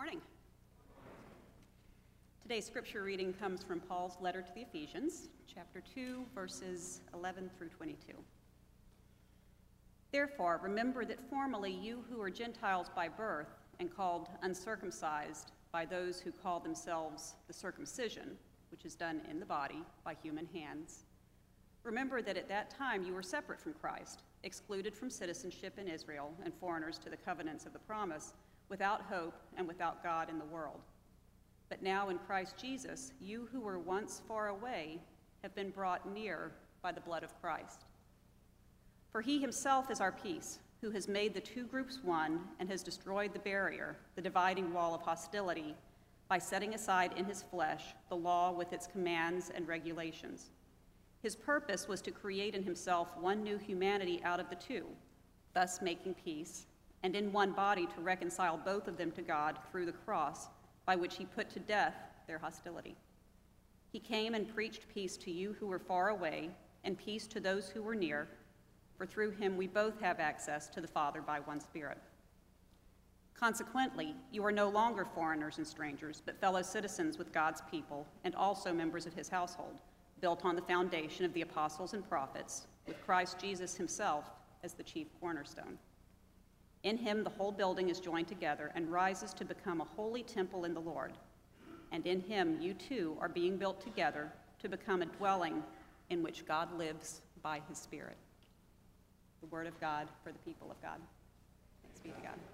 Morning. Today's scripture reading comes from Paul's letter to the Ephesians, chapter 2, verses 11 through 22. Therefore, remember that formerly you who were Gentiles by birth and called uncircumcised by those who call themselves the circumcision, which is done in the body by human hands, remember that at that time you were separate from Christ, excluded from citizenship in Israel and foreigners to the covenants of the promise, without hope and without God in the world. But now in Christ Jesus, you who were once far away have been brought near by the blood of Christ. For he himself is our peace, who has made the two groups one and has destroyed the barrier, the dividing wall of hostility, by setting aside in his flesh the law with its commands and regulations. His purpose was to create in himself one new humanity out of the two, thus making peace, and in one body to reconcile both of them to God through the cross, by which he put to death their hostility. He came and preached peace to you who were far away, and peace to those who were near, for through him we both have access to the Father by one Spirit. Consequently, you are no longer foreigners and strangers, but fellow citizens with God's people, and also members of his household, built on the foundation of the apostles and prophets, with Christ Jesus himself as the chief cornerstone. In him the whole building is joined together and rises to become a holy temple in the Lord. And in him you too are being built together to become a dwelling in which God lives by his Spirit. The word of God for the people of God. Thanks be to God.